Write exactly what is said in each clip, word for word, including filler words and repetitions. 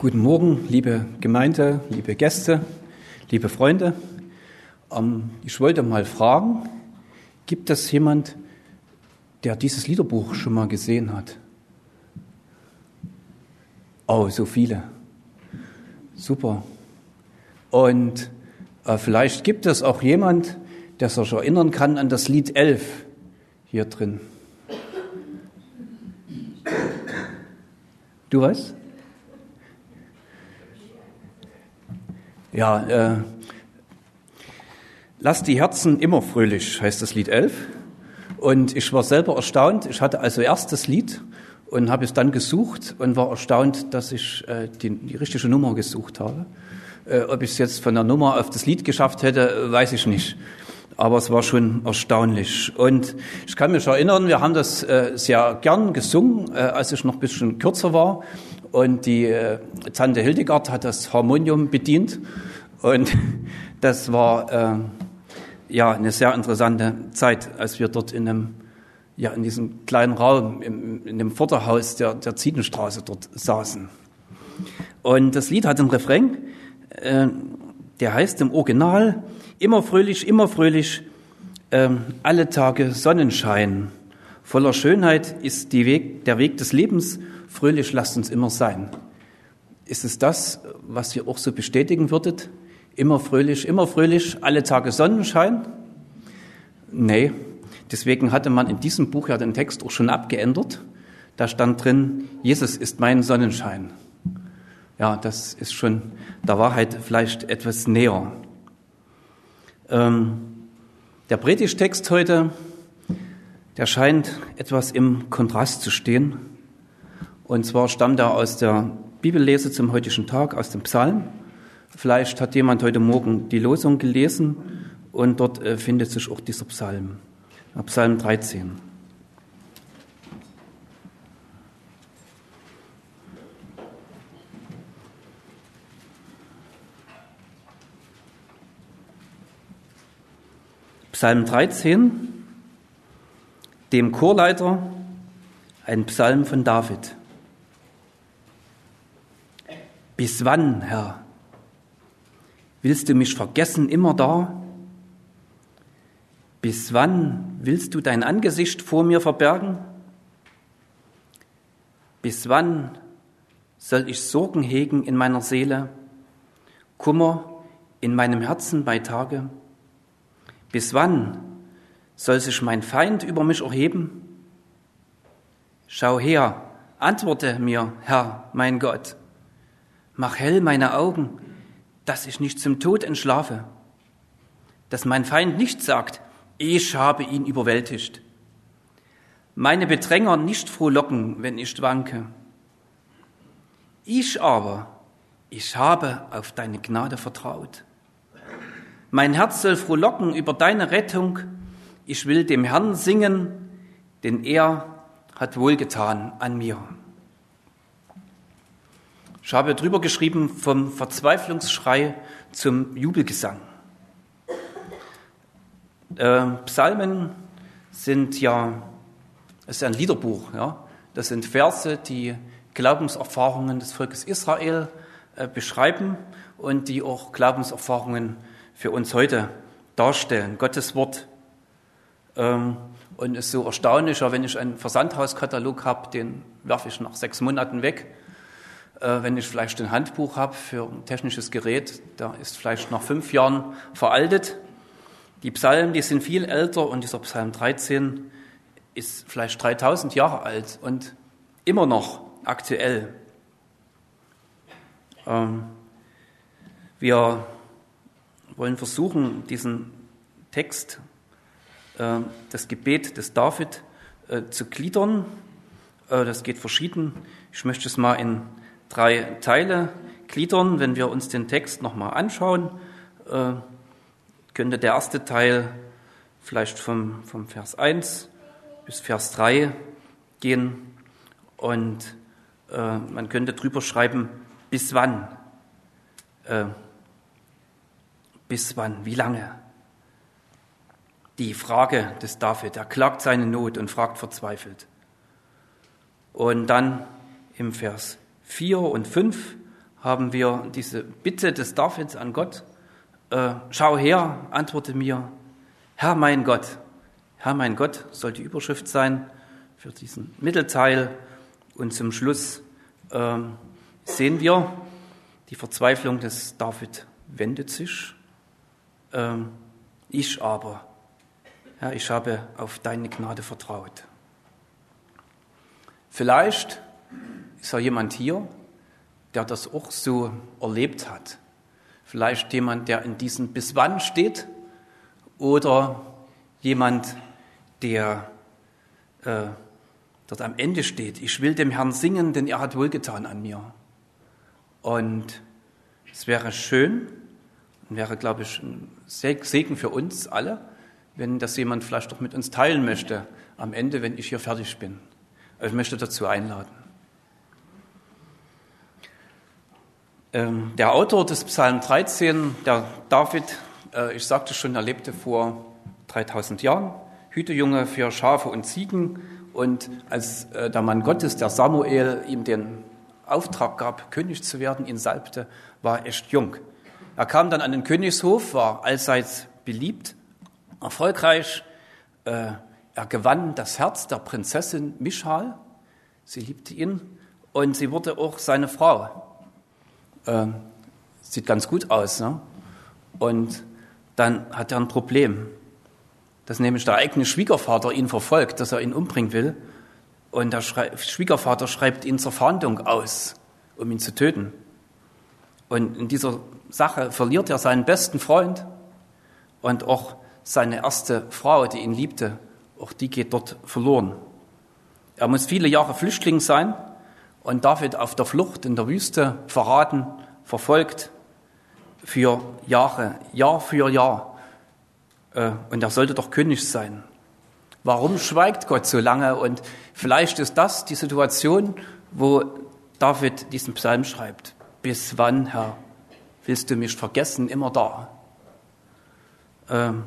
Guten Morgen, liebe Gemeinde, liebe Gäste, liebe Freunde. Ähm, ich wollte mal fragen, gibt es jemand, der dieses Liederbuch schon mal gesehen hat? Oh, so viele. Super. Und äh, vielleicht gibt es auch jemand, der sich erinnern kann an das Lied elf hier drin. Du weißt? Ja, äh, lass die Herzen immer fröhlich, heißt das Lied elf. Und ich war selber erstaunt. Ich hatte also erst das Lied und habe es dann gesucht und war erstaunt, dass ich äh, die, die richtige Nummer gesucht habe. Äh, ob ich es jetzt von der Nummer auf das Lied geschafft hätte, weiß ich nicht. Aber es war schon erstaunlich. Und ich kann mich erinnern, wir haben das äh, sehr gern gesungen, äh, als ich noch ein bisschen kürzer war. Und die äh, Tante Hildegard hat das Harmonium bedient. Und das war äh, ja eine sehr interessante Zeit, als wir dort in einem, ja, in diesem kleinen Raum, im, in dem Vorderhaus der, der Ziedenstraße dort saßen. Und das Lied hat einen Refrain, äh, der heißt im Original: Immer fröhlich, immer fröhlich, äh, alle Tage Sonnenschein. Voller Schönheit ist die Weg, der Weg des Lebens, fröhlich lasst uns immer sein. Ist es das, was ihr auch so bestätigen würdet? Immer fröhlich, immer fröhlich, alle Tage Sonnenschein? Nee, deswegen hatte man in diesem Buch ja den Text auch schon abgeändert. Da stand drin, Jesus ist mein Sonnenschein. Ja, das ist schon der Wahrheit vielleicht etwas näher. Ähm, der Predigtext heute, der scheint etwas im Kontrast zu stehen. Und zwar stammt er aus der Bibellese zum heutigen Tag, aus dem Psalm. Vielleicht hat jemand heute Morgen die Losung gelesen und dort äh, findet sich auch dieser Psalm, Psalm dreizehn. Psalm dreizehn, dem Chorleiter, ein Psalm von David. Bis wann, Herr, willst du mich vergessen immer da? Bis wann willst du dein Angesicht vor mir verbergen? Bis wann soll ich Sorgen hegen in meiner Seele, Kummer in meinem Herzen bei Tage? Bis wann soll sich mein Feind über mich erheben? Schau her, antworte mir, Herr, mein Gott. Mach hell meine Augen, dass ich nicht zum Tod entschlafe, dass mein Feind nicht sagt, ich habe ihn überwältigt. Meine Bedränger nicht frohlocken, wenn ich wanke. Ich aber, ich habe auf deine Gnade vertraut. Mein Herz soll frohlocken über deine Rettung. Ich will dem Herrn singen, denn er hat wohlgetan an mir. Ich habe drüber geschrieben, vom Verzweiflungsschrei zum Jubelgesang. Äh, Psalmen sind ja, es ist ein Liederbuch, ja. Das sind Verse, die Glaubenserfahrungen des Volkes Israel äh, beschreiben und die auch Glaubenserfahrungen für uns heute darstellen. Gottes Wort. Ähm, und es ist so erstaunlicher, wenn ich einen Versandhauskatalog habe, den werfe ich nach sechs Monaten weg. Wenn ich vielleicht ein Handbuch habe für ein technisches Gerät, da ist vielleicht nach fünf Jahren veraltet. Die Psalmen, die sind viel älter und dieser Psalm dreizehn ist vielleicht dreitausend Jahre alt und immer noch aktuell. Ähm, wir wollen versuchen, diesen Text, äh, das Gebet des David, äh, zu gliedern. Äh, das geht verschieden. Ich möchte es mal in drei Teile gliedern. Wenn wir uns den Text nochmal anschauen, äh, könnte der erste Teil vielleicht vom, vom Vers eins bis Vers drei gehen und äh, man könnte drüber schreiben, bis wann? Äh, bis wann? Wie lange? Die Frage des David, er klagt seine Not und fragt verzweifelt. Und dann im Vers vier und fünf haben wir diese Bitte des Davids an Gott, äh, schau her, antworte mir, Herr mein Gott. Herr mein Gott soll die Überschrift sein für diesen Mittelteil. Und zum Schluss äh, sehen wir die Verzweiflung des David wendet sich. Äh, ich aber, Herr, ich habe auf deine Gnade vertraut. Vielleicht ist ja jemand hier, der das auch so erlebt hat. Vielleicht jemand, der in diesem Bis wann steht, oder jemand, der äh, dort am Ende steht. Ich will dem Herrn singen, denn er hat wohlgetan an mir. Und es wäre schön und wäre, glaube ich, ein Segen für uns alle, wenn das jemand vielleicht doch mit uns teilen möchte am Ende, wenn ich hier fertig bin. Ich möchte dazu einladen. Der Autor des Psalm dreizehn, der David, ich sagte schon, er lebte vor dreitausend Jahren, Hütejunge für Schafe und Ziegen. Und als der Mann Gottes, der Samuel, ihm den Auftrag gab, König zu werden, ihn salbte, war er echt jung. Er kam dann an den Königshof, war allseits beliebt, erfolgreich. Er gewann das Herz der Prinzessin Michal. Sie liebte ihn und sie wurde auch seine Frau. Äh, sieht ganz gut aus, ne? Und dann hat er ein Problem, dass nämlich der eigene Schwiegervater ihn verfolgt, dass er ihn umbringen will. Und der Schrei- Schwiegervater schreibt ihn zur Fahndung aus, um ihn zu töten. Und in dieser Sache verliert er seinen besten Freund und auch seine erste Frau, die ihn liebte, auch die geht dort verloren. Er muss viele Jahre Flüchtling sein und David auf der Flucht in der Wüste verraten, verfolgt für Jahre, Jahr für Jahr. Und er sollte doch König sein. Warum schweigt Gott so lange? Und vielleicht ist das die Situation, wo David diesen Psalm schreibt. Bis wann, Herr, willst du mich vergessen, immer da? Ähm,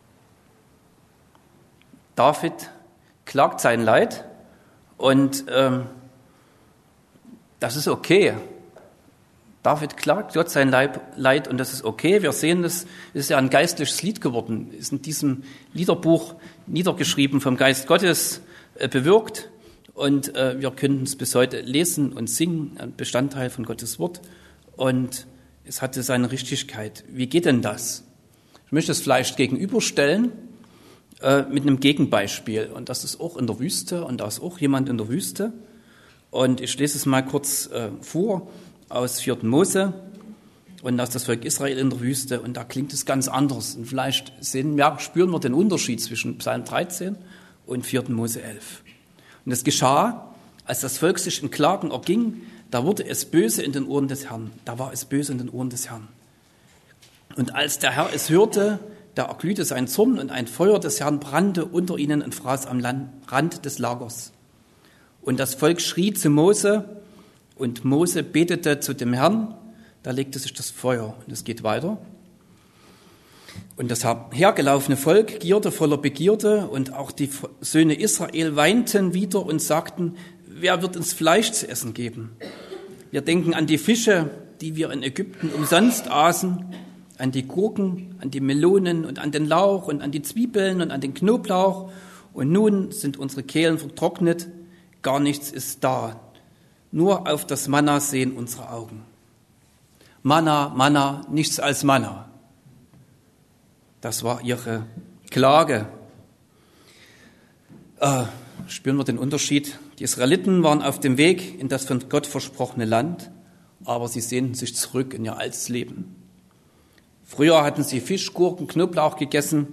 David klagt sein Leid und ähm, das ist okay. David klagt Gott sein Leid und das ist okay. Wir sehen, das ist ja ein geistliches Lied geworden, ist in diesem Liederbuch niedergeschrieben, vom Geist Gottes äh, bewirkt und äh, wir können es bis heute lesen und singen, ein Bestandteil von Gottes Wort und es hatte seine Richtigkeit. Wie geht denn das? Ich möchte es vielleicht gegenüberstellen äh, mit einem Gegenbeispiel und das ist auch in der Wüste und da ist auch jemand in der Wüste und ich lese es mal kurz äh, vor aus vierten Mose und da ist das Volk Israel in der Wüste und da klingt es ganz anders und vielleicht sehen wir, spüren wir den Unterschied zwischen Psalm dreizehn und vierten Mose elf. Und es geschah, als das Volk sich in Klagen erging, da wurde es böse in den Ohren des Herrn, da war es böse in den Ohren des Herrn. Und als der Herr es hörte, da erglühte sein Zorn und ein Feuer des Herrn brannte unter ihnen und fraß am Rand des Lagers. Und das Volk schrie zu Mose und Mose betete zu dem Herrn, da legte sich das Feuer und es geht weiter. Und das hergelaufene Volk gierte voller Begierde und auch die Söhne Israel weinten wieder und sagten, wer wird uns Fleisch zu essen geben? Wir denken an die Fische, die wir in Ägypten umsonst aßen, an die Gurken, an die Melonen und an den Lauch und an die Zwiebeln und an den Knoblauch. Und nun sind unsere Kehlen vertrocknet, gar nichts ist da. Nur auf das Manna sehen unsere Augen. Manna, Manna, nichts als Manna. Das war ihre Klage. Äh, spüren wir den Unterschied? Die Israeliten waren auf dem Weg in das von Gott versprochene Land, aber sie sehnten sich zurück in ihr altes Leben. Früher hatten sie Fisch, Gurken, Knoblauch gegessen,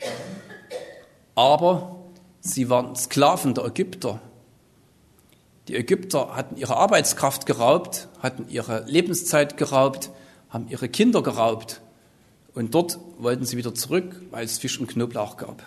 aber sie waren Sklaven der Ägypter. Die Ägypter hatten ihre Arbeitskraft geraubt, hatten ihre Lebenszeit geraubt, haben ihre Kinder geraubt. Und dort wollten sie wieder zurück, weil es Fisch und Knoblauch gab.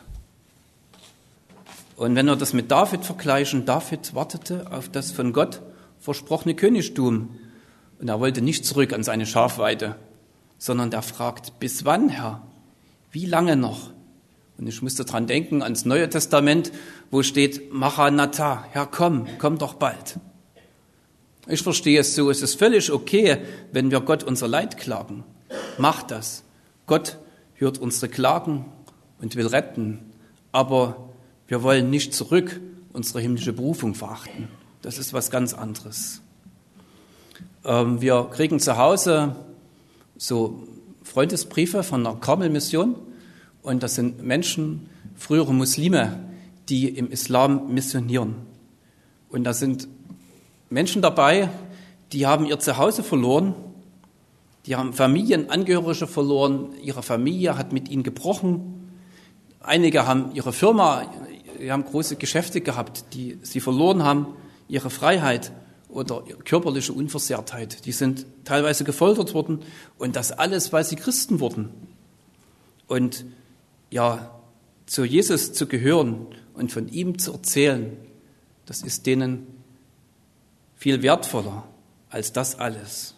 Und wenn wir das mit David vergleichen, David wartete auf das von Gott versprochene Königtum. Und er wollte nicht zurück an seine Schafweide, sondern er fragt, bis wann, Herr? Wie lange noch? Und ich musste dran denken, ans Neue Testament, wo steht, Maranatha, Herr, komm, komm doch bald. Ich verstehe es so, es ist völlig okay, wenn wir Gott unser Leid klagen. Macht das. Gott hört unsere Klagen und will retten. Aber wir wollen nicht zurück unsere himmlische Berufung verachten. Das ist was ganz anderes. Ähm, wir kriegen zu Hause so Freundesbriefe von der Karmel-Mission. Und das sind Menschen, frühere Muslime, die im Islam missionieren. Und da sind Menschen dabei, die haben ihr Zuhause verloren, die haben Familienangehörige verloren, ihre Familie hat mit ihnen gebrochen. Einige haben ihre Firma, die haben große Geschäfte gehabt, die sie verloren haben, ihre Freiheit oder ihre körperliche Unversehrtheit. Die sind teilweise gefoltert worden und das alles, weil sie Christen wurden. Und ja, zu Jesus zu gehören und von ihm zu erzählen, das ist denen viel wertvoller als das alles.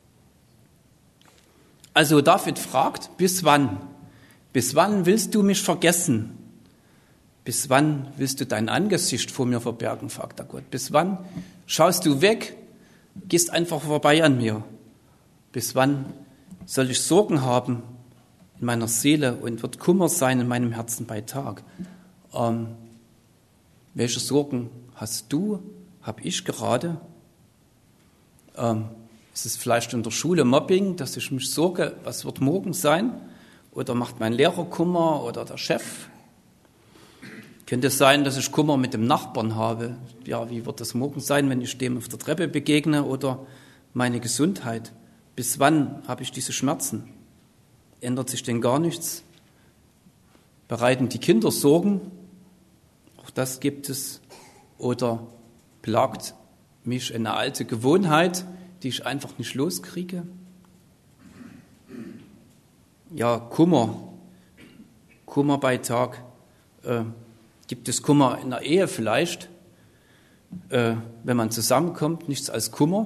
Also David fragt, bis wann? Bis wann willst du mich vergessen? Bis wann willst du dein Angesicht vor mir verbergen, fragt der Gott. Bis wann schaust du weg, gehst einfach vorbei an mir? Bis wann soll ich Sorgen haben in meiner Seele und wird Kummer sein in meinem Herzen bei Tag? Ähm, welche Sorgen hast du, habe ich gerade? Ähm, ist es vielleicht in der Schule Mobbing, dass ich mich sorge, was wird morgen sein? Oder macht mein Lehrer Kummer oder der Chef? Könnte es sein, dass ich Kummer mit dem Nachbarn habe? Ja, wie wird das morgen sein, wenn ich dem auf der Treppe begegne? Oder meine Gesundheit? Bis wann habe ich diese Schmerzen? Ändert sich denn gar nichts? Bereiten die Kinder Sorgen? Auch das gibt es. Oder plagt mich eine alte Gewohnheit, die ich einfach nicht loskriege? Ja, Kummer. Kummer bei Tag. Äh, gibt es Kummer in der Ehe vielleicht? Äh, wenn man zusammenkommt, nichts als Kummer?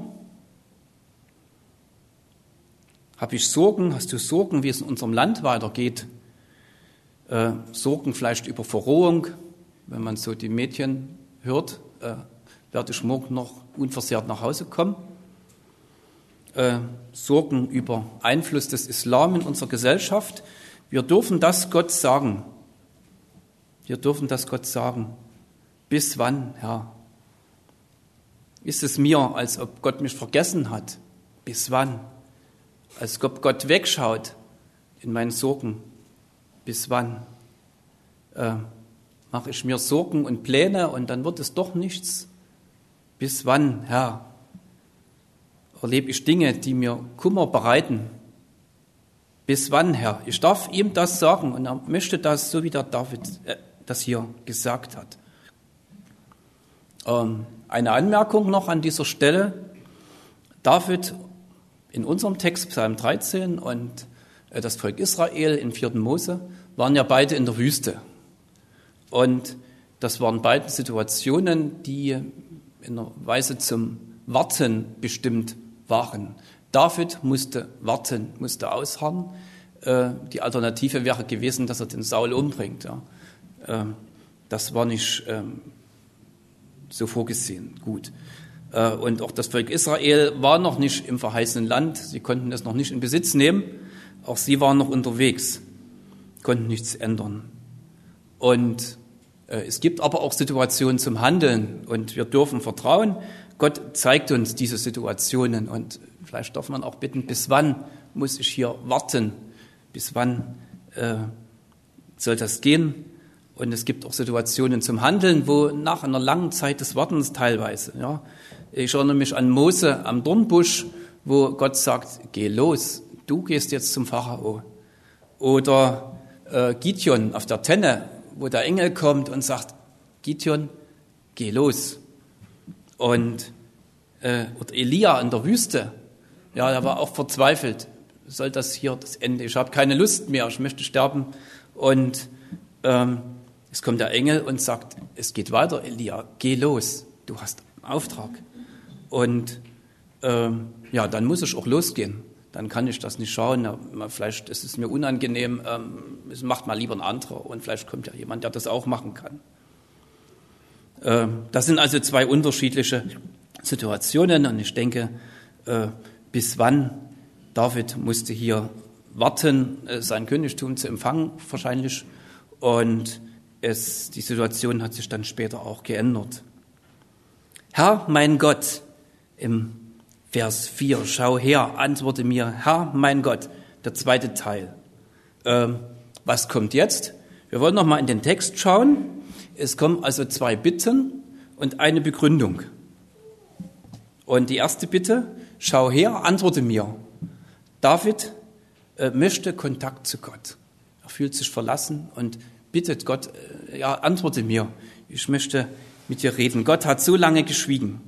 Habe ich Sorgen? Hast du Sorgen, wie es in unserem Land weitergeht? Äh, Sorgen vielleicht über Verrohung, wenn man so die Medien hört. Äh, werde ich morgen noch unversehrt nach Hause kommen? Äh, Sorgen über Einfluss des Islam in unserer Gesellschaft. Wir dürfen das Gott sagen. Wir dürfen das Gott sagen. Bis wann, Herr? Ist es mir, als ob Gott mich vergessen hat? Bis wann? Als ob Gott wegschaut in meinen Sorgen. Bis wann? Äh, mache ich mir Sorgen und Pläne und dann wird es doch nichts? Bis wann, Herr? Erlebe ich Dinge, die mir Kummer bereiten? Bis wann, Herr? Ich darf ihm das sagen und er möchte das, so wie der David äh, das hier gesagt hat. Ähm, eine Anmerkung noch an dieser Stelle. David in unserem Text, Psalm dreizehn, und äh, das Volk Israel in vierten Mose waren ja beide in der Wüste. Und das waren beide Situationen, die in einer Weise zum Warten bestimmt waren. David musste warten, musste ausharren. Äh, die Alternative wäre gewesen, dass er den Saul umbringt. Ja. Äh, das war nicht äh, so vorgesehen. Gut. Äh, und auch das Volk Israel war noch nicht im verheißenen Land. Sie konnten es noch nicht in Besitz nehmen. Auch sie waren noch unterwegs, konnten nichts ändern. Und äh, es gibt aber auch Situationen zum Handeln. Und wir dürfen vertrauen. Gott zeigt uns diese Situationen und vielleicht darf man auch bitten, bis wann muss ich hier warten? Bis wann äh, soll das gehen? Und es gibt auch Situationen zum Handeln, wo nach einer langen Zeit des Wartens teilweise, ja, ich erinnere mich an Mose am Dornbusch, wo Gott sagt, geh los, du gehst jetzt zum Pharao. Oder äh, Gideon auf der Tenne, wo der Engel kommt und sagt, Gideon, geh los. Und äh, oder Elia in der Wüste, ja, der war auch verzweifelt. Soll das hier das Ende? Ich habe keine Lust mehr, ich möchte sterben. Und ähm, es kommt der Engel und sagt, es geht weiter, Elia, geh los, du hast einen Auftrag. Und ähm, ja, dann muss ich auch losgehen. Dann kann ich das nicht schauen. Ja, vielleicht ist es mir unangenehm, ähm, es macht mal lieber ein anderer. Und vielleicht kommt ja jemand, der das auch machen kann. Das sind also zwei unterschiedliche Situationen. Und ich denke, äh, bis wann David musste hier warten, äh, sein Königtum zu empfangen wahrscheinlich. Und es, die Situation hat sich dann später auch geändert. Herr, mein Gott, im Vers vier, schau her, antworte mir, Herr, mein Gott, der zweite Teil. Ähm, was kommt jetzt? Wir wollen noch mal in den Text schauen. Es kommen also zwei Bitten und eine Begründung. Und die erste Bitte, schau her, antworte mir. David äh, möchte Kontakt zu Gott. Er fühlt sich verlassen und bittet Gott, äh, ja, antworte mir. Ich möchte mit dir reden. Gott hat so lange geschwiegen.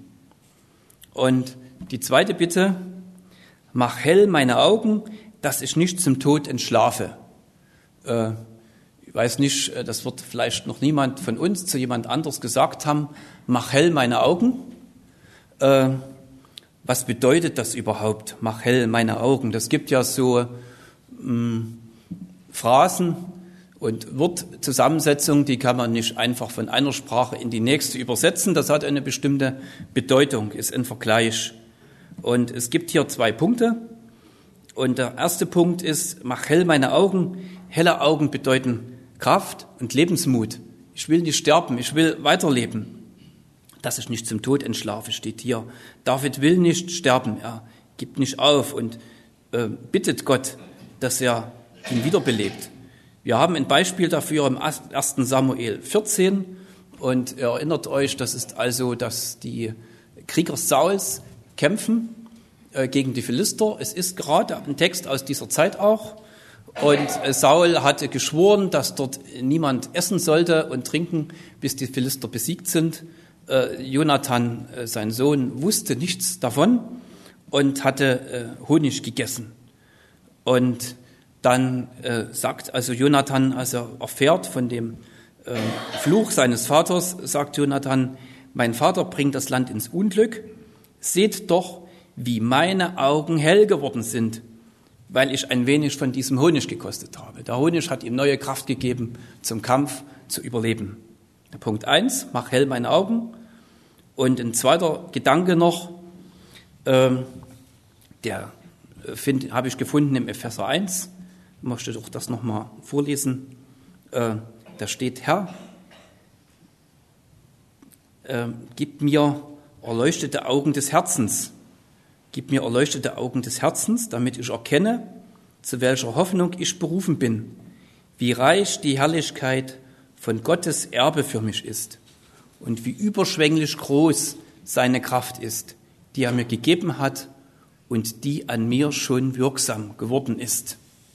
Und die zweite Bitte, mach hell meine Augen, dass ich nicht zum Tod entschlafe. Äh, ich weiß nicht, das wird vielleicht noch niemand von uns zu jemand anderes gesagt haben, mach hell meine Augen. Äh, was bedeutet das überhaupt, mach hell meine Augen? Das gibt ja so mh, Phrasen und Wortzusammensetzungen, die kann man nicht einfach von einer Sprache in die nächste übersetzen. Das hat eine bestimmte Bedeutung, ist ein Vergleich. Und es gibt hier zwei Punkte. Und der erste Punkt ist, mach hell meine Augen. Helle Augen bedeuten Kraft und Lebensmut. Ich will nicht sterben, ich will weiterleben. Dass ich nicht zum Tod entschlafe, steht hier. David will nicht sterben, er gibt nicht auf und äh, bittet Gott, dass er ihn wiederbelebt. Wir haben ein Beispiel dafür im ersten Samuel vierzehn und ihr erinnert euch, das ist also, dass die Krieger Sauls kämpfen äh, gegen die Philister. Es ist gerade ein Text aus dieser Zeit auch. Und äh, Saul hatte geschworen, dass dort niemand essen sollte und trinken, bis die Philister besiegt sind. Äh, Jonathan, äh, sein Sohn, wusste nichts davon und hatte äh, Honig gegessen. Und dann äh, sagt also Jonathan, als er erfährt von dem äh, Fluch seines Vaters, sagt Jonathan, mein Vater bringt das Land ins Unglück. Seht doch, wie meine Augen hell geworden sind, weil ich ein wenig von diesem Honig gekostet habe. Der Honig hat ihm neue Kraft gegeben, zum Kampf zu überleben. Der Punkt eins, mach hell meine Augen. Und ein zweiter Gedanke noch, ähm, der äh, habe ich gefunden im Epheser eins. Ich möchte doch das nochmal vorlesen. Äh, da steht, Herr, äh, gib mir erleuchtete Augen des Herzens. Gib mir erleuchtete Augen des Herzens, damit ich erkenne, zu welcher Hoffnung ich berufen bin, wie reich die Herrlichkeit von Gottes Erbe für mich ist und wie überschwänglich groß seine Kraft ist, die er mir gegeben hat und die an mir schon wirksam geworden ist.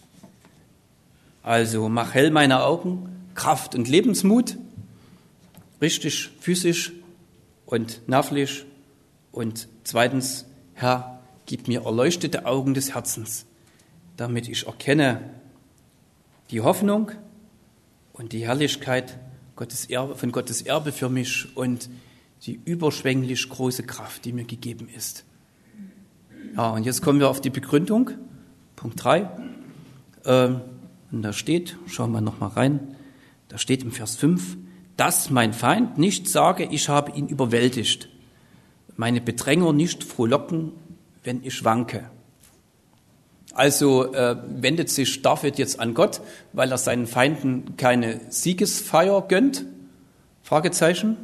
Also mach hell meine Augen, Kraft und Lebensmut, richtig physisch und nervlich. Und zweitens, Herr, gib mir erleuchtete Augen des Herzens, damit ich erkenne die Hoffnung und die Herrlichkeit Gottes Erbe, von Gottes Erbe für mich und die überschwänglich große Kraft, die mir gegeben ist. Ja, und jetzt kommen wir auf die Begründung, Punkt drei. Ähm, und da steht, schauen wir noch mal rein, da steht im Vers fünf, dass mein Feind nicht sage, ich habe ihn überwältigt, meine Bedränger nicht frohlocken, wenn ich wanke. Also äh, wendet sich David jetzt an Gott, weil er seinen Feinden keine Siegesfeier gönnt? Fragezeichen.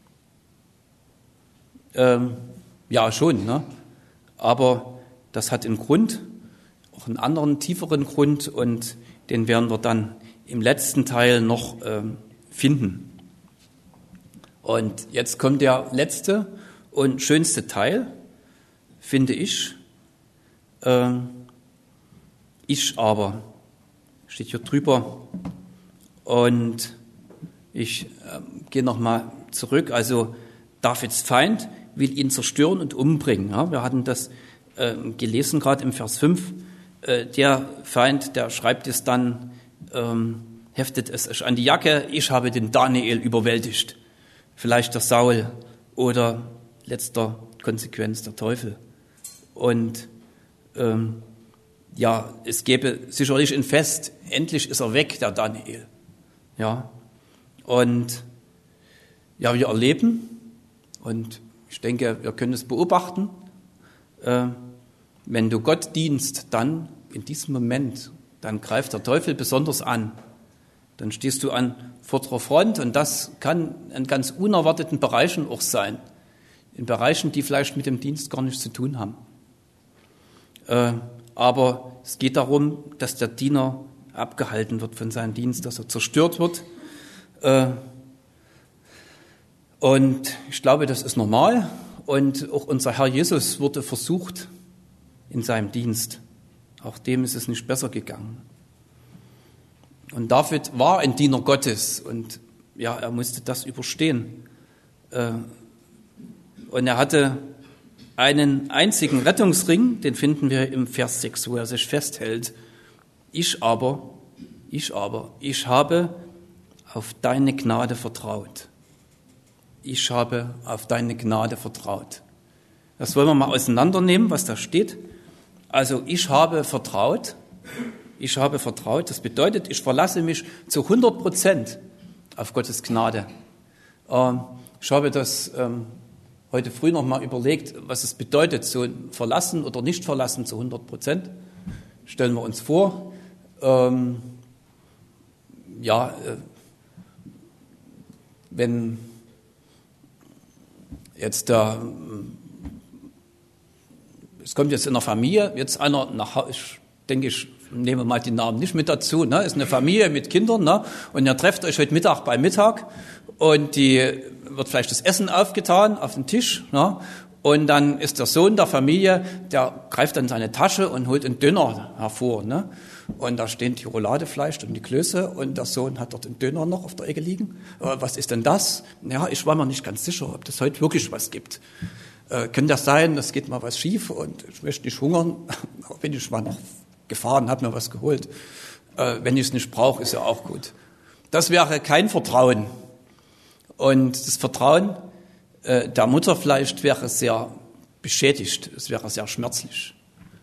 Ähm, ja, schon, ne? Aber das hat einen Grund, auch einen anderen, tieferen Grund, und den werden wir dann im letzten Teil noch ähm, finden. Und jetzt kommt der letzte und schönste Teil, finde ich. Ähm, ich aber, steht hier drüber. Und ich äh, gehe nochmal zurück. Also Davids Feind will ihn zerstören und umbringen. Ja, wir hatten das äh, gelesen gerade im Vers fünf. Äh, der Feind, der schreibt es dann, ähm, heftet es an die Jacke, ich habe den Daniel überwältigt. Vielleicht der Saul oder letzter Konsequenz der Teufel. Und ähm, ja, es gäbe sicherlich ein Fest, endlich ist er weg, der Daniel. Ja, und ja, wir erleben, und Ich denke, wir können es beobachten. Äh, wenn du Gott dienst, dann in diesem Moment, dann greift der Teufel besonders an. Dann stehst du an vorderer Front und das kann in ganz unerwarteten Bereichen auch sein. In Bereichen, die vielleicht mit dem Dienst gar nichts zu tun haben. Äh, aber es geht darum, dass der Diener abgehalten wird von seinem Dienst, dass er zerstört wird. Äh, und ich glaube, das ist normal. Und auch unser Herr Jesus wurde versucht in seinem Dienst. Auch dem ist es nicht besser gegangen. Und David war ein Diener Gottes und ja, er musste das überstehen. Und er hatte einen einzigen Rettungsring, den finden wir im Vers sechs, wo er sich festhält. Ich aber, ich aber, ich habe auf deine Gnade vertraut. Ich habe auf deine Gnade vertraut. Das wollen wir mal auseinandernehmen, was da steht. Also ich habe vertraut. Ich habe vertraut. Das bedeutet, ich verlasse mich zu hundert Prozent auf Gottes Gnade. Ähm, ich habe das ähm, heute früh noch mal überlegt, was es bedeutet, so verlassen oder nicht verlassen zu hundert Prozent. Stellen wir uns vor, ähm, ja, äh, wenn jetzt da, es kommt jetzt in der Familie, jetzt einer nach Hause, ich denke, ich nehme mal die Namen nicht mit dazu, ne, ist eine Familie mit Kindern, ne, und ihr trefft euch heute Mittag bei Mittag und die wird vielleicht das Essen aufgetan auf den Tisch, ne, und dann ist der Sohn der Familie, der greift dann seine Tasche und holt einen Döner hervor, ne, und da stehen die Rouladefleisch und die Klöße und der Sohn hat dort einen Döner noch auf der Ecke liegen. Äh, was ist denn das? Ja, ich war mir nicht ganz sicher, ob das heute wirklich was gibt. Äh, könnte das sein, es geht mal was schief und ich möchte nicht hungern, auch wenn ich mal noch gefahren, habe mir was geholt. Äh, wenn ich es nicht brauche, ist ja auch gut. Das wäre kein Vertrauen. Und das Vertrauen äh, der Mutter vielleicht wäre sehr beschädigt, es wäre sehr schmerzlich.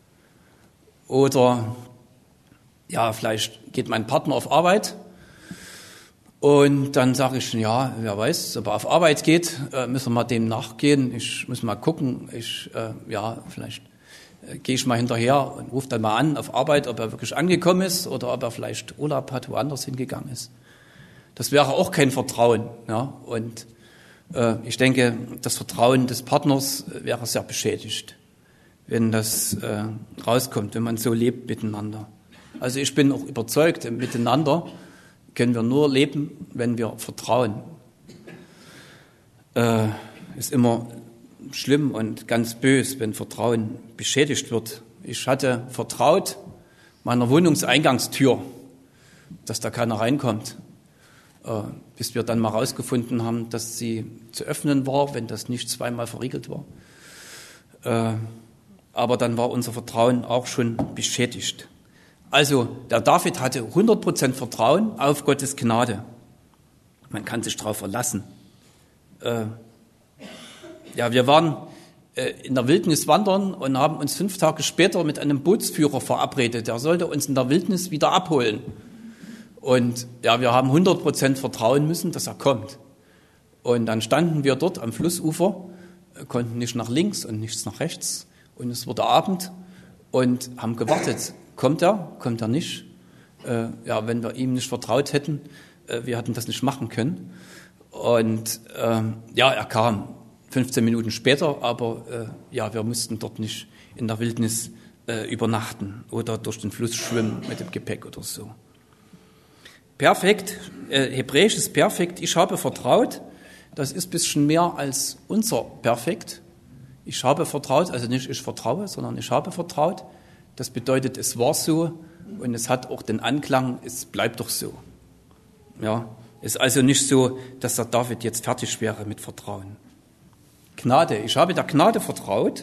Oder ja, vielleicht geht mein Partner auf Arbeit und dann sage ich, ja, wer weiß, ob er auf Arbeit geht, äh, müssen wir mal dem nachgehen. Ich muss mal gucken, ich, äh, ja, vielleicht äh, gehe ich mal hinterher und rufe dann mal an auf Arbeit, ob er wirklich angekommen ist oder ob er vielleicht Urlaub hat, woanders hingegangen ist. Das wäre auch kein Vertrauen. Ja? Und äh, ich denke, das Vertrauen des Partners wäre sehr beschädigt, wenn das äh, rauskommt, wenn man so lebt miteinander. Also ich bin auch überzeugt, miteinander können wir nur leben, wenn wir vertrauen. Äh, ist immer schlimm und ganz bös, wenn Vertrauen beschädigt wird. Ich hatte vertraut meiner Wohnungseingangstür, dass da keiner reinkommt, äh, bis wir dann mal rausgefunden haben, dass sie zu öffnen war, wenn das nicht zweimal verriegelt war. Äh, aber dann war unser Vertrauen auch schon beschädigt. Also der David hatte hundert Prozent Vertrauen auf Gottes Gnade. Man kann sich darauf verlassen. Äh, ja, wir waren äh, in der Wildnis wandern und haben uns fünf Tage später mit einem Bootsführer verabredet. Der sollte uns in der Wildnis wieder abholen. Und ja, wir haben hundert Prozent vertrauen müssen, dass er kommt. Und dann standen wir dort am Flussufer, konnten nicht nach links und nichts nach rechts. Und es wurde Abend und haben gewartet. Kommt er? Kommt er nicht? Äh, ja, wenn wir ihm nicht vertraut hätten, äh, wir hätten das nicht machen können. Und äh, ja, er kam fünfzehn Minuten später, aber äh, ja, wir mussten dort nicht in der Wildnis äh, übernachten oder durch den Fluss schwimmen mit dem Gepäck oder so. Perfekt, äh, Hebräisch ist perfekt. Ich habe vertraut. Das ist ein bisschen mehr als unser Perfekt. Ich habe vertraut, also nicht ich vertraue, sondern ich habe vertraut. Das bedeutet, es war so und es hat auch den Anklang, es bleibt doch so. Ja, ist also nicht so, dass der David jetzt fertig wäre mit Vertrauen. Gnade, ich habe der Gnade vertraut.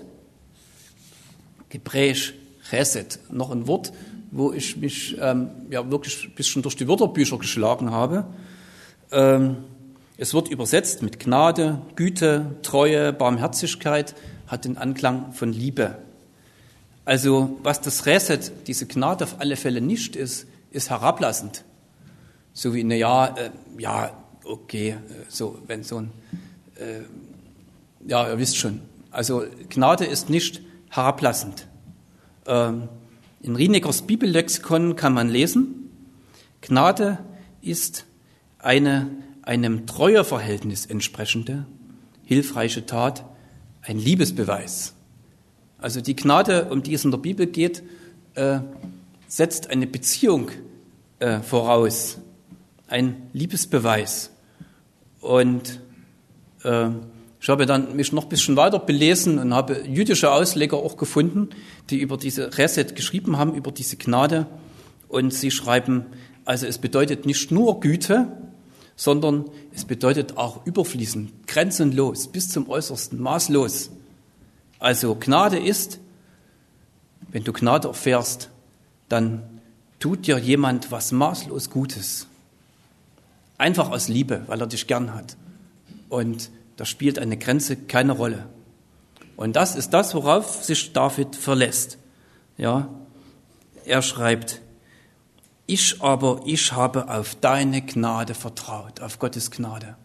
Hebräisch Chesed, noch ein Wort, wo ich mich ähm, ja wirklich ein bisschen durch die Wörterbücher geschlagen habe. Ähm, es wird übersetzt mit Gnade, Güte, Treue, Barmherzigkeit, hat den Anklang von Liebe. Also was das Chesed, diese Gnade auf alle Fälle nicht ist, ist herablassend. So wie, na ja, äh, ja, okay, so, wenn so ein, äh, Ja, ihr wisst schon. Also Gnade ist nicht herablassend. Ähm, in Rienekers Bibellexikon kann man lesen, Gnade ist eine einem Treueverhältnis entsprechende, hilfreiche Tat, ein Liebesbeweis. Also die Gnade, um die es in der Bibel geht, äh, setzt eine Beziehung äh, voraus, ein Liebesbeweis. Und äh, ich habe dann mich noch ein bisschen weiter belesen und habe jüdische Ausleger auch gefunden, die über diese Reset geschrieben haben, über diese Gnade. Und sie schreiben, also es bedeutet nicht nur Güte, sondern es bedeutet auch überfließend, grenzenlos, bis zum Äußersten, maßlos. Also Gnade ist, wenn du Gnade erfährst, dann tut dir jemand was maßlos Gutes. Einfach aus Liebe, weil er dich gern hat. Und da spielt eine Grenze keine Rolle. Und das ist das, worauf sich David verlässt. Ja, er schreibt, ich aber, ich habe auf deine Gnade vertraut, auf Gottes Gnade.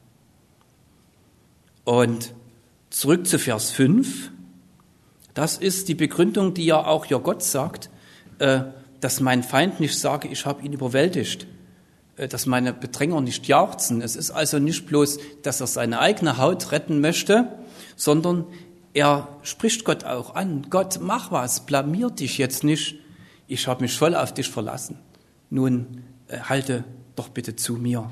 Und zurück zu Vers fünf, das ist die Begründung, die ja auch ja Gott sagt, äh, dass mein Feind nicht sage, ich habe ihn überwältigt, äh, dass meine Bedränger nicht jauchzen. Es ist also nicht bloß, dass er seine eigene Haut retten möchte, sondern er spricht Gott auch an. Gott, mach was, blamier dich jetzt nicht. Ich habe mich voll auf dich verlassen. Nun äh, halte doch bitte zu mir.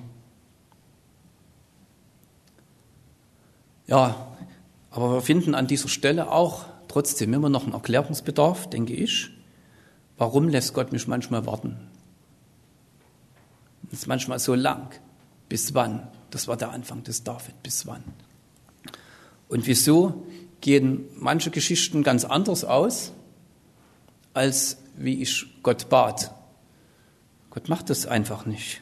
Ja, aber wir finden an dieser Stelle auch trotzdem immer noch einen Erklärungsbedarf, denke ich. Warum lässt Gott mich manchmal warten? Das ist manchmal so lang. Bis wann? Das war der Anfang des David. Bis wann? Und wieso gehen manche Geschichten ganz anders aus, als wie ich Gott bat? Gott macht das einfach nicht.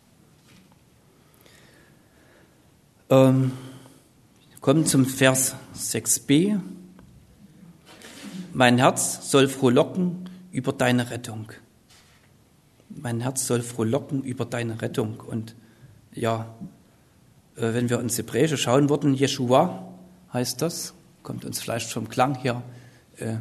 Ähm, wir kommen zum Vers sechs b. Mein Herz soll frohlocken über deine Rettung. Mein Herz soll frohlocken über deine Rettung. Und ja, äh, wenn wir ins Hebräische schauen würden, Jeshua heißt das, kommt uns vielleicht vom Klang her äh,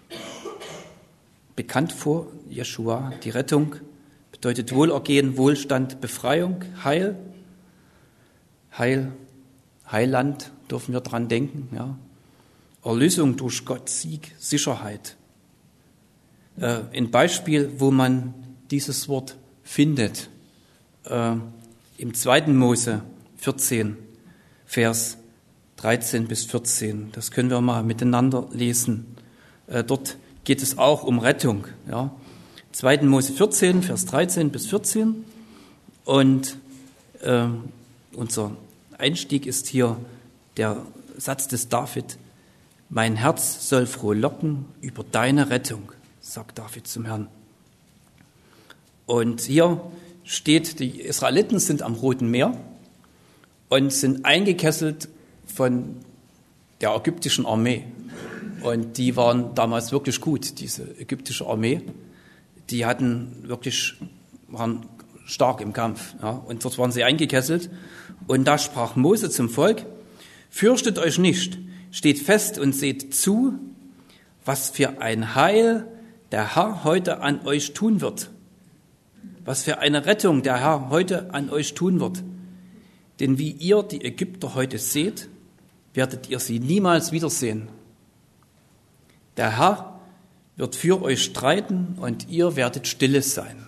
bekannt vor. Jeshua, die Rettung. Bedeutet Wohlergehen, Wohlstand, Befreiung, Heil. Heil, Heiland dürfen wir dran denken. Ja. Erlösung durch Gott, Sieg, Sicherheit. Äh, ein Beispiel, wo man dieses Wort findet, äh, im zweiten Mose vierzehn, Vers dreizehn bis vierzehn. Das können wir mal miteinander lesen. Äh, dort geht es auch um Rettung. Ja. zweiten Mose vierzehn, Vers dreizehn bis vierzehn. Und äh, unser Einstieg ist hier der Satz des David. Mein Herz soll frohlocken über deine Rettung, sagt David zum Herrn. Und hier steht, die Israeliten sind am Roten Meer und sind eingekesselt von der ägyptischen Armee. Und die waren damals wirklich gut, diese ägyptische Armee. Die hatten wirklich, waren stark im Kampf. Ja, und dort waren sie eingekesselt. Und da sprach Mose zum Volk, fürchtet euch nicht, steht fest und seht zu, was für ein Heil der Herr heute an euch tun wird. Was für eine Rettung der Herr heute an euch tun wird. Denn wie ihr die Ägypter heute seht, werdet ihr sie niemals wiedersehen. Der Herr wird für euch streiten und ihr werdet stille sein.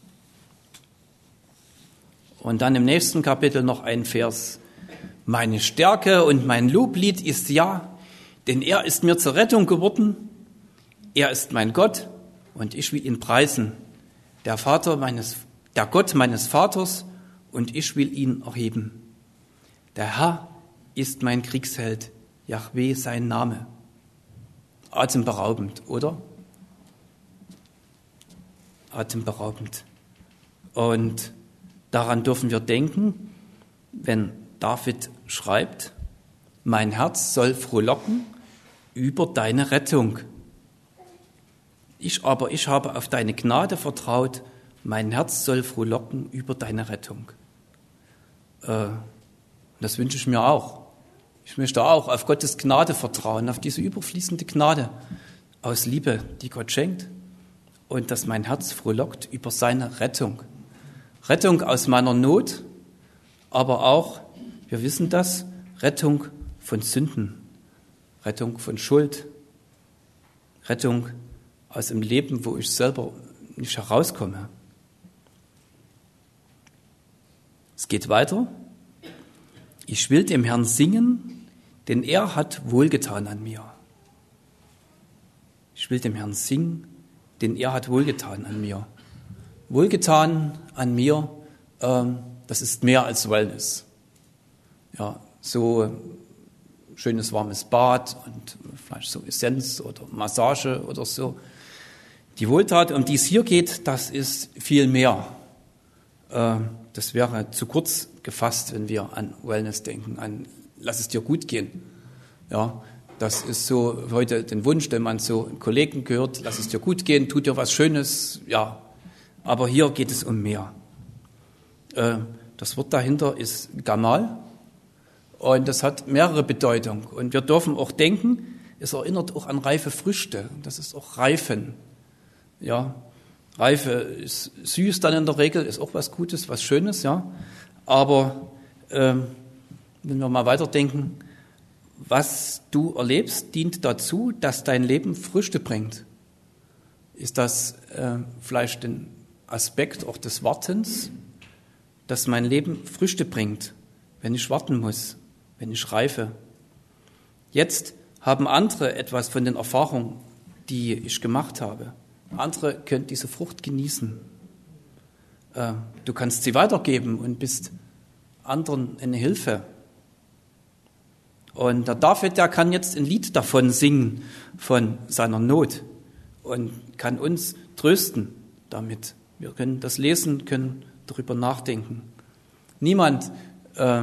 Und dann im nächsten Kapitel noch ein Vers. Meine Stärke und mein Loblied ist ja, denn er ist mir zur Rettung geworden. Er ist mein Gott und ich will ihn preisen. Der Vater meines, der Gott meines Vaters und ich will ihn erheben. Der Herr ist mein Kriegsheld, Jahwe sein Name. Atemberaubend, oder? Atemberaubend. Und daran dürfen wir denken, wenn David schreibt, mein Herz soll frohlocken über deine Rettung. Ich aber, ich habe auf deine Gnade vertraut, mein Herz soll frohlocken über deine Rettung. Äh, das wünsche ich mir auch. Ich möchte auch auf Gottes Gnade vertrauen, auf diese überfließende Gnade aus Liebe, die Gott schenkt, und dass mein Herz frohlockt über seine Rettung. Rettung aus meiner Not, aber auch, wir wissen das, Rettung von Sünden, Rettung von Schuld, Rettung aus dem Leben, wo ich selber nicht herauskomme. Es geht weiter. Ich will dem Herrn singen, denn er hat wohlgetan an mir. Ich will dem Herrn singen, denn er hat wohlgetan an mir. Wohlgetan an mir, ähm, das ist mehr als Wellness. Ja, so schönes warmes Bad und vielleicht so Essenz oder Massage oder so. Die Wohltat, um die es hier geht, das ist viel mehr. Äh, das wäre zu kurz gefasst, wenn wir an Wellness denken, an lass es dir gut gehen. Ja, das ist so heute den Wunsch, den man so Kollegen gehört, lass es dir gut gehen, tu dir was Schönes, ja. Aber hier geht es um mehr. Äh, das Wort dahinter ist Gamal und das hat mehrere Bedeutungen. Und wir dürfen auch denken, es erinnert auch an reife Früchte. Das ist auch Reifen. Ja, Reife ist süß dann in der Regel, ist auch was Gutes, was Schönes, ja. Aber äh, wenn wir mal weiterdenken, was du erlebst, dient dazu, dass dein Leben Früchte bringt. Ist das äh, vielleicht ein Aspekt auch des Wartens, dass mein Leben Früchte bringt, wenn ich warten muss, wenn ich reife. Jetzt haben andere etwas von den Erfahrungen, die ich gemacht habe. Andere können diese Frucht genießen. Äh, du kannst sie weitergeben und bist anderen eine Hilfe. Und der David, der kann jetzt ein Lied davon singen, von seiner Not und kann uns trösten damit. Wir können das lesen, können darüber nachdenken. Niemand, äh,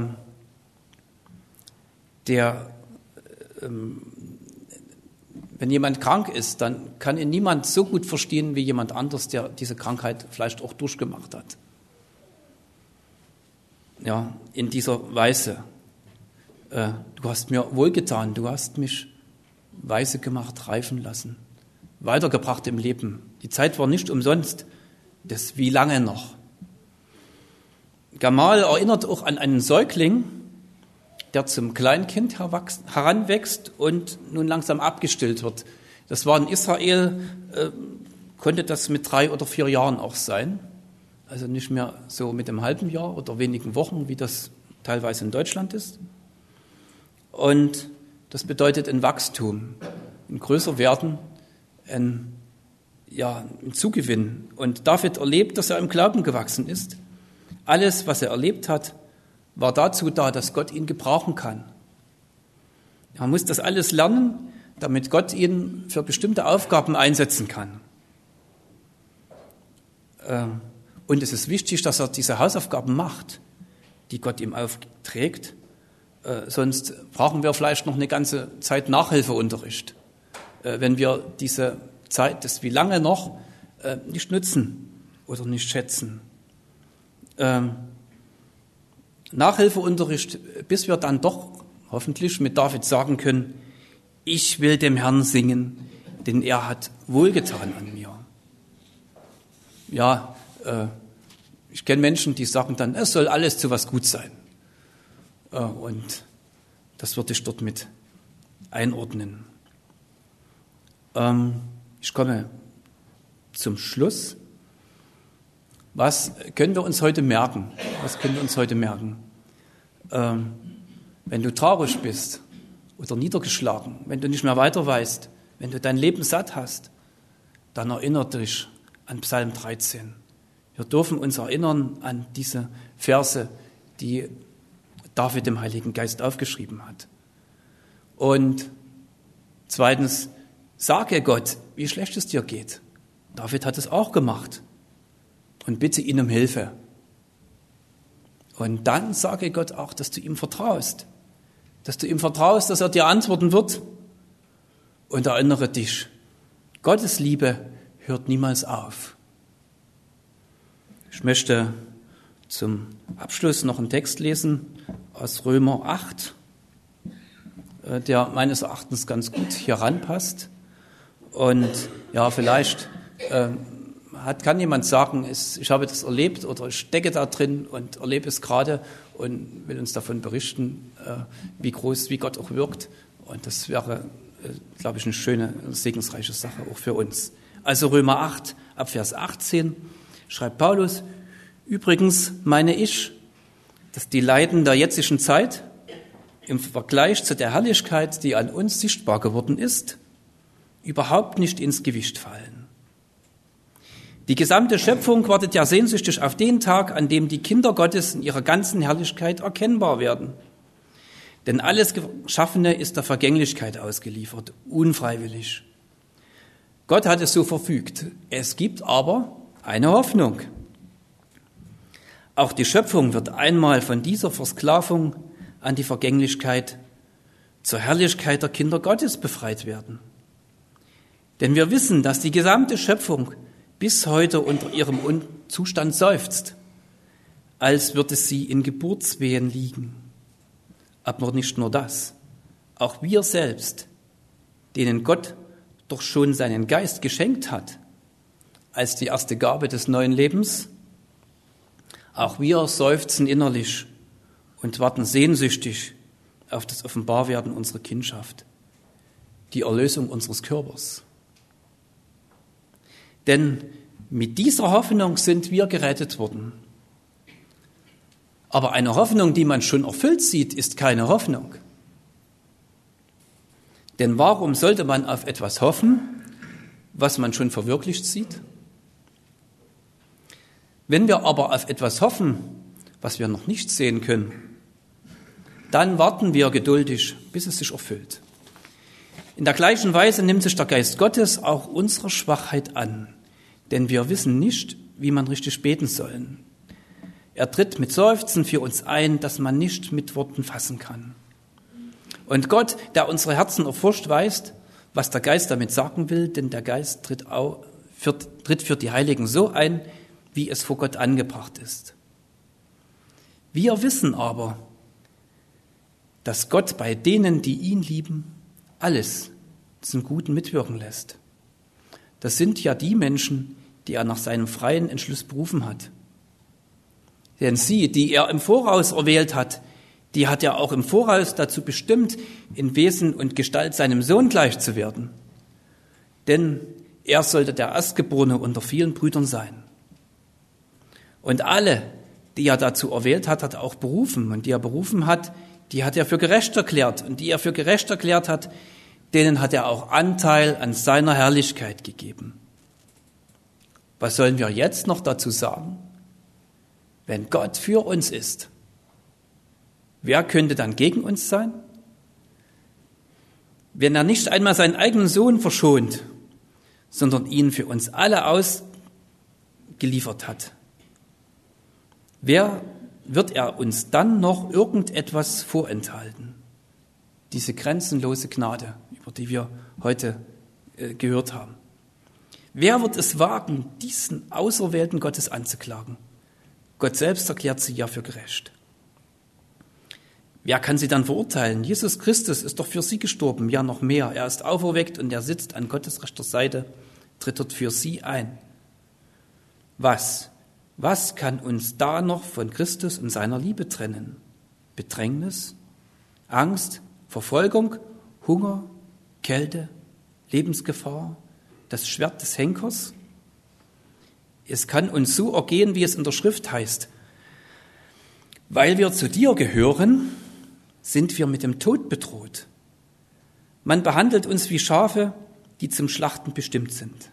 der, äh, wenn jemand krank ist, dann kann ihn niemand so gut verstehen wie jemand anderes, der diese Krankheit vielleicht auch durchgemacht hat. Ja, in dieser Weise. Du hast mir wohlgetan, du hast mich weise gemacht, reifen lassen, weitergebracht im Leben. Die Zeit war nicht umsonst, das wie lange noch. Gamal erinnert auch an einen Säugling, der zum Kleinkind heranwächst und nun langsam abgestillt wird. Das war in Israel, äh, konnte das mit drei oder vier Jahren auch sein. Also nicht mehr so mit einem halben Jahr oder wenigen Wochen, wie das teilweise in Deutschland ist. Und das bedeutet ein Wachstum, ein größer werden, ein, ja, ein Zugewinn. Und David erlebt, dass er im Glauben gewachsen ist. Alles, was er erlebt hat, war dazu da, dass Gott ihn gebrauchen kann. Er muss das alles lernen, damit Gott ihn für bestimmte Aufgaben einsetzen kann. Und es ist wichtig, dass er diese Hausaufgaben macht, die Gott ihm aufträgt. Äh, sonst brauchen wir vielleicht noch eine ganze Zeit Nachhilfeunterricht, äh, wenn wir diese Zeit, das wie lange noch, äh, nicht nutzen oder nicht schätzen. Ähm, Nachhilfeunterricht, bis wir dann doch hoffentlich mit David sagen können, ich will dem Herrn singen, denn er hat wohlgetan an mir. Ja, äh, ich kenne Menschen, die sagen dann, es soll alles zu was gut sein. Und das würde ich dort mit einordnen. Ähm, ich komme zum Schluss. Was können wir uns heute merken? Was können wir uns heute merken? Ähm, wenn du traurig bist oder niedergeschlagen, wenn du nicht mehr weiter weißt, wenn du dein Leben satt hast, dann erinnere dich an Psalm dreizehn. Wir dürfen uns erinnern an diese Verse, die David dem Heiligen Geist aufgeschrieben hat. Und zweitens, sage Gott, wie schlecht es dir geht. David hat es auch gemacht. Und bitte ihn um Hilfe. Und dann sage Gott auch, dass du ihm vertraust. Dass du ihm vertraust, dass er dir antworten wird. Und erinnere dich, Gottes Liebe hört niemals auf. Ich möchte zum Abschluss noch einen Text lesen aus Römer acht. der meines Erachtens ganz gut hier ranpasst. Und ja, vielleicht äh, hat, kann jemand sagen, es, ich habe das erlebt oder ich stecke da drin und erlebe es gerade und will uns davon berichten, äh, wie groß, wie Gott auch wirkt. Und das wäre, äh, glaube ich, eine schöne, segensreiche Sache auch für uns. Also Römer acht, ab Vers achtzehn, schreibt Paulus: Übrigens meine ich, dass die Leiden der jetzigen Zeit im Vergleich zu der Herrlichkeit, die an uns sichtbar geworden ist, überhaupt nicht ins Gewicht fallen. Die gesamte Schöpfung wartet ja sehnsüchtig auf den Tag, an dem die Kinder Gottes in ihrer ganzen Herrlichkeit erkennbar werden. Denn alles Geschaffene ist der Vergänglichkeit ausgeliefert, unfreiwillig. Gott hat es so verfügt. Es gibt aber eine Hoffnung. Auch die Schöpfung wird einmal von dieser Versklavung an die Vergänglichkeit zur Herrlichkeit der Kinder Gottes befreit werden. Denn wir wissen, dass die gesamte Schöpfung bis heute unter ihrem Zustand seufzt, als würde sie in Geburtswehen liegen. Aber nicht nur das, auch wir selbst, denen Gott doch schon seinen Geist geschenkt hat, als die erste Gabe des neuen Lebens, auch wir seufzen innerlich und warten sehnsüchtig auf das Offenbarwerden unserer Kindschaft, die Erlösung unseres Körpers. Denn mit dieser Hoffnung sind wir gerettet worden. Aber eine Hoffnung, die man schon erfüllt sieht, ist keine Hoffnung. Denn warum sollte man auf etwas hoffen, was man schon verwirklicht sieht? Wenn wir aber auf etwas hoffen, was wir noch nicht sehen können, dann warten wir geduldig, bis es sich erfüllt. In der gleichen Weise nimmt sich der Geist Gottes auch unserer Schwachheit an, denn wir wissen nicht, wie man richtig beten soll. Er tritt mit Seufzen für uns ein, das man nicht mit Worten fassen kann. Und Gott, der unsere Herzen erforscht, weiß, was der Geist damit sagen will, denn der Geist tritt, auch, für, tritt für die Heiligen so ein, wie es vor Gott angebracht ist. Wir wissen aber, dass Gott bei denen, die ihn lieben, alles zum Guten mitwirken lässt. Das sind ja die Menschen, die er nach seinem freien Entschluss berufen hat. Denn sie, die er im Voraus erwählt hat, die hat er auch im Voraus dazu bestimmt, in Wesen und Gestalt seinem Sohn gleich zu werden. Denn er sollte der Erstgeborene unter vielen Brüdern sein. Und alle, die er dazu erwählt hat, hat er auch berufen. Und die er berufen hat, die hat er für gerecht erklärt. Und die er für gerecht erklärt hat, denen hat er auch Anteil an seiner Herrlichkeit gegeben. Was sollen wir jetzt noch dazu sagen? Wenn Gott für uns ist, wer könnte dann gegen uns sein? Wenn er nicht einmal seinen eigenen Sohn verschont, sondern ihn für uns alle ausgeliefert hat, wer wird er uns dann noch irgendetwas vorenthalten? Diese grenzenlose Gnade, über die wir heute äh, gehört haben. Wer wird es wagen, diesen Auserwählten Gottes anzuklagen? Gott selbst erklärt sie ja für gerecht. Wer kann sie dann verurteilen? Jesus Christus ist doch für sie gestorben, ja noch mehr. Er ist auferweckt und er sitzt an Gottes rechter Seite, tritt dort für sie ein. Was? Was kann uns da noch von Christus und seiner Liebe trennen? Bedrängnis, Angst, Verfolgung, Hunger, Kälte, Lebensgefahr, das Schwert des Henkers? Es kann uns so ergehen, wie es in der Schrift heißt. Weil wir zu dir gehören, sind wir mit dem Tod bedroht. Man behandelt uns wie Schafe, die zum Schlachten bestimmt sind.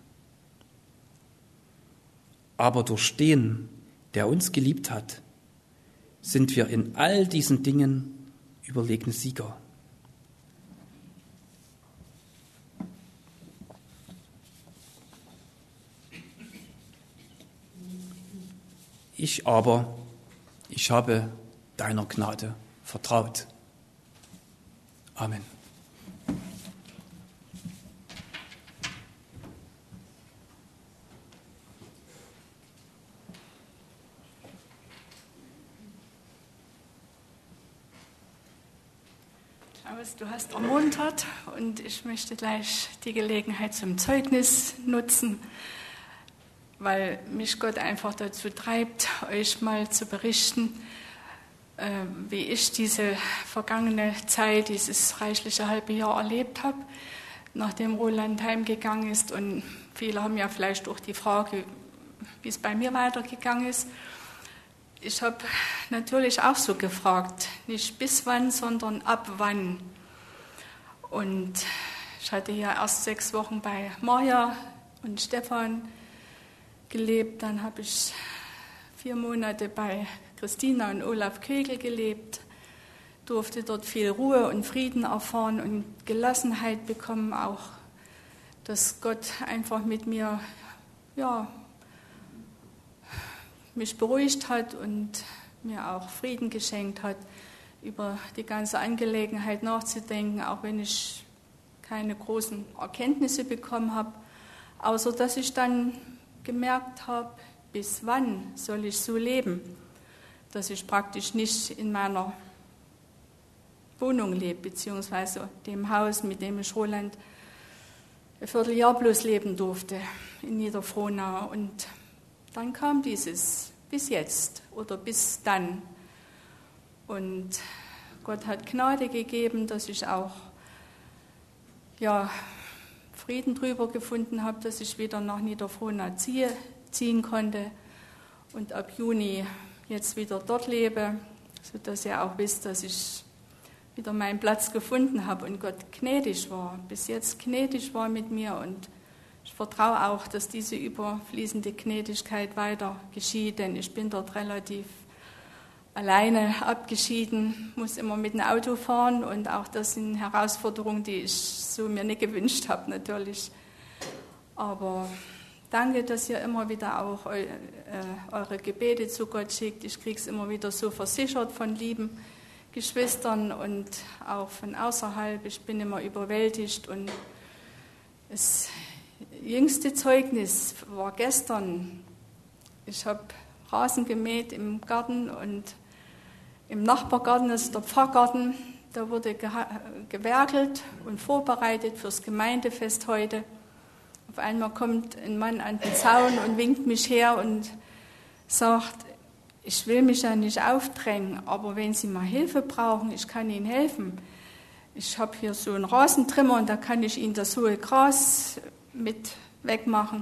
Aber durch den, der uns geliebt hat, sind wir in all diesen Dingen überlegene Sieger. Ich aber, ich habe deiner Gnade vertraut. Amen. Klaus, du hast ermuntert und ich möchte gleich die Gelegenheit zum Zeugnis nutzen, weil mich Gott einfach dazu treibt, euch mal zu berichten, äh, wie ich diese vergangene Zeit, dieses reichliche halbe Jahr erlebt habe, nachdem Roland heimgegangen ist. Und viele haben ja vielleicht auch die Frage, wie es bei mir weitergegangen ist. Ich habe natürlich auch so gefragt, nicht bis wann, sondern ab wann. Und ich hatte ja erst sechs Wochen bei Maja und Stefan gelebt, dann habe ich vier Monate bei Christina und Olaf Kögel gelebt, durfte dort viel Ruhe und Frieden erfahren und Gelassenheit bekommen, auch dass Gott einfach mit mir, ja, mich beruhigt hat und mir auch Frieden geschenkt hat, über die ganze Angelegenheit nachzudenken, auch wenn ich keine großen Erkenntnisse bekommen habe, außer dass ich dann gemerkt habe, bis wann soll ich so leben, dass ich praktisch nicht in meiner Wohnung lebe, beziehungsweise dem Haus, mit dem ich Roland ein Vierteljahr bloß leben durfte, in Niederfrohnau. Und dann kam dieses bis jetzt oder bis dann. Und Gott hat Gnade gegeben, dass ich auch ja, Frieden drüber gefunden habe, dass ich wieder nach Niederfrohnau ziehe, ziehen konnte und ab Juni jetzt wieder dort lebe, sodass ihr auch wisst, dass ich wieder meinen Platz gefunden habe und Gott gnädig war, bis jetzt gnädig war mit mir. Und ich vertraue auch, dass diese überfließende Gnädigkeit weiter geschieht, denn ich bin dort relativ alleine abgeschieden, muss immer mit dem Auto fahren und auch das sind Herausforderungen, die ich so mir nicht gewünscht habe natürlich. Aber danke, dass ihr immer wieder auch eu, äh, eure Gebete zu Gott schickt. Ich kriege es immer wieder so versichert von lieben Geschwistern und auch von außerhalb. Ich bin immer überwältigt und das jüngste Zeugnis war gestern. Ich habe Rasen gemäht im Garten und im Nachbargarten, das ist der Pfarrgarten, da wurde gewerkelt und vorbereitet fürs Gemeindefest heute. Auf einmal kommt ein Mann an den Zaun und winkt mich her und sagt, ich will mich ja nicht aufdrängen, aber wenn Sie mal Hilfe brauchen, ich kann Ihnen helfen. Ich habe hier so einen Rasentrimmer und da kann ich Ihnen das hohe Gras mit wegmachen.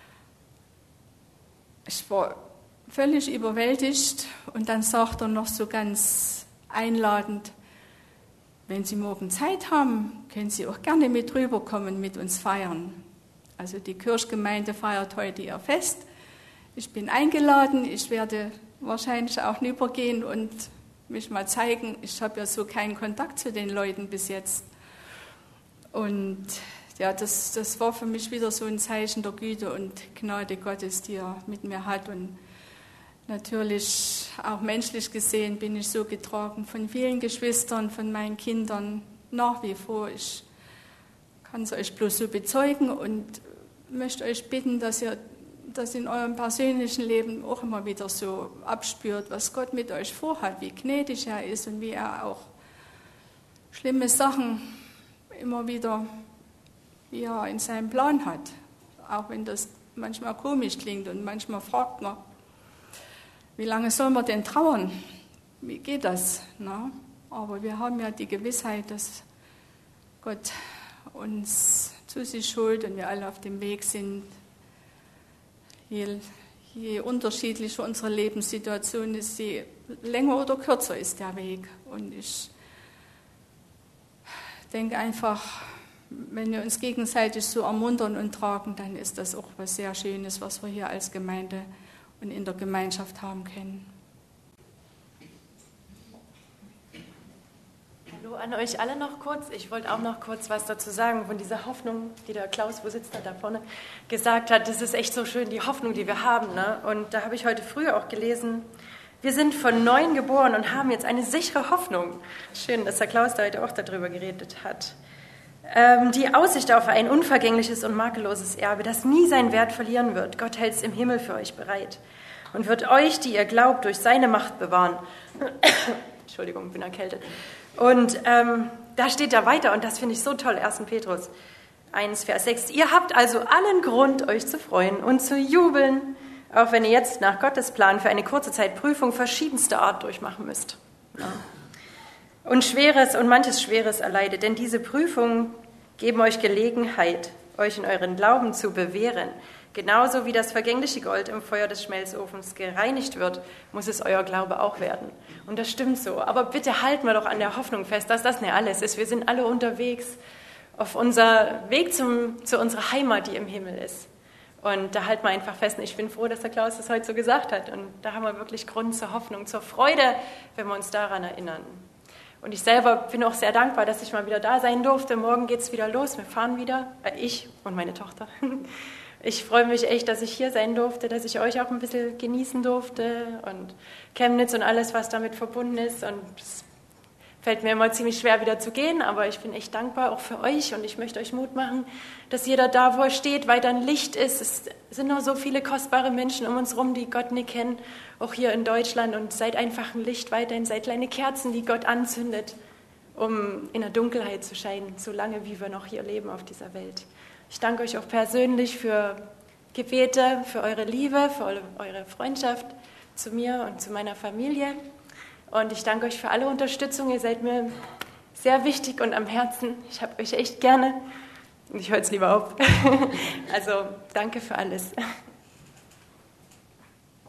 Ich war völlig überwältigt und dann sagt er noch so ganz einladend, wenn Sie morgen Zeit haben, können Sie auch gerne mit rüberkommen, mit uns feiern. Also die Kirchgemeinde feiert heute ihr Fest. Ich bin eingeladen, ich werde wahrscheinlich auch rübergehen und mich mal zeigen. Ich habe ja so keinen Kontakt zu den Leuten bis jetzt. Und ja, das, das war für mich wieder so ein Zeichen der Güte und Gnade Gottes, die er mit mir hat. Und natürlich auch menschlich gesehen bin ich so getragen von vielen Geschwistern, von meinen Kindern nach wie vor. Ich kann es euch bloß so bezeugen und möchte euch bitten, dass ihr das in eurem persönlichen Leben auch immer wieder so abspürt, was Gott mit euch vorhat, wie gnädig er ist und wie er auch schlimme Sachen immer wieder wie er in seinem Plan hat. Auch wenn das manchmal komisch klingt und manchmal fragt man, wie lange soll man denn trauern? Wie geht das? Na? Aber wir haben ja die Gewissheit, dass Gott uns zu sich holt und wir alle auf dem Weg sind. Je, je unterschiedlicher unsere Lebenssituation ist, je länger oder kürzer ist der Weg. Und ich denke einfach, wenn wir uns gegenseitig so ermuntern und tragen, dann ist das auch was sehr Schönes, was wir hier als Gemeinde und in der Gemeinschaft haben können. Hallo an euch alle noch kurz. Ich wollte auch noch kurz was dazu sagen von dieser Hoffnung, die der Klaus, wo sitzt er da vorne, gesagt hat. Das ist echt so schön, die Hoffnung, die wir haben. Ne? Und da habe ich heute früh auch gelesen, wir sind von neuem geboren und haben jetzt eine sichere Hoffnung. Schön, dass der Klaus da heute auch darüber geredet hat. Ähm, die Aussicht auf ein unvergängliches und makelloses Erbe, das nie seinen Wert verlieren wird. Gott hält es im Himmel für euch bereit und wird euch, die ihr glaubt, durch seine Macht bewahren. Entschuldigung, bin erkältet. Und ähm, da steht da weiter, und das finde ich so toll, erster Petrus eins, Vers sechs. Ihr habt also allen Grund, euch zu freuen und zu jubeln, auch wenn ihr jetzt nach Gottes Plan für eine kurze Zeit Prüfung verschiedenster Art durchmachen müsst. Ja. Und Schweres und manches Schweres erleidet, denn diese Prüfungen geben euch Gelegenheit, euch in euren Glauben zu bewähren. Genauso wie das vergängliche Gold im Feuer des Schmelzofens gereinigt wird, muss es euer Glaube auch werden. Und das stimmt so. Aber bitte halten wir doch an der Hoffnung fest, dass das nicht alles ist. Wir sind alle unterwegs auf unser Weg zum, zu unserer Heimat, die im Himmel ist. Und da halten wir einfach fest. Und ich bin froh, dass der Klaus das heute so gesagt hat. Und da haben wir wirklich Grund zur Hoffnung, zur Freude, wenn wir uns daran erinnern. Und ich selber bin auch sehr dankbar, dass ich mal wieder da sein durfte. Morgen geht es wieder los. Wir fahren wieder. Äh, ich und meine Tochter. Ich freue mich echt, dass ich hier sein durfte, dass ich euch auch ein bisschen genießen durfte und Chemnitz und alles, was damit verbunden ist. Und es fällt mir immer ziemlich schwer, wieder zu gehen, aber ich bin echt dankbar auch für euch und ich möchte euch Mut machen, dass jeder da, wo er steht, weiter ein Licht ist. Es sind noch so viele kostbare Menschen um uns rum, die Gott nicht kennen, auch hier in Deutschland. Und seid einfach ein Licht weiterhin, seid kleine Kerzen, die Gott anzündet, um in der Dunkelheit zu scheinen, so lange wie wir noch hier leben auf dieser Welt. Ich danke euch auch persönlich für Gebete, für eure Liebe, für eure Freundschaft zu mir und zu meiner Familie. Und ich danke euch für alle Unterstützung. Ihr seid mir sehr wichtig und am Herzen. Ich habe euch echt gerne. Und ich höre jetzt lieber auf. Also danke für alles.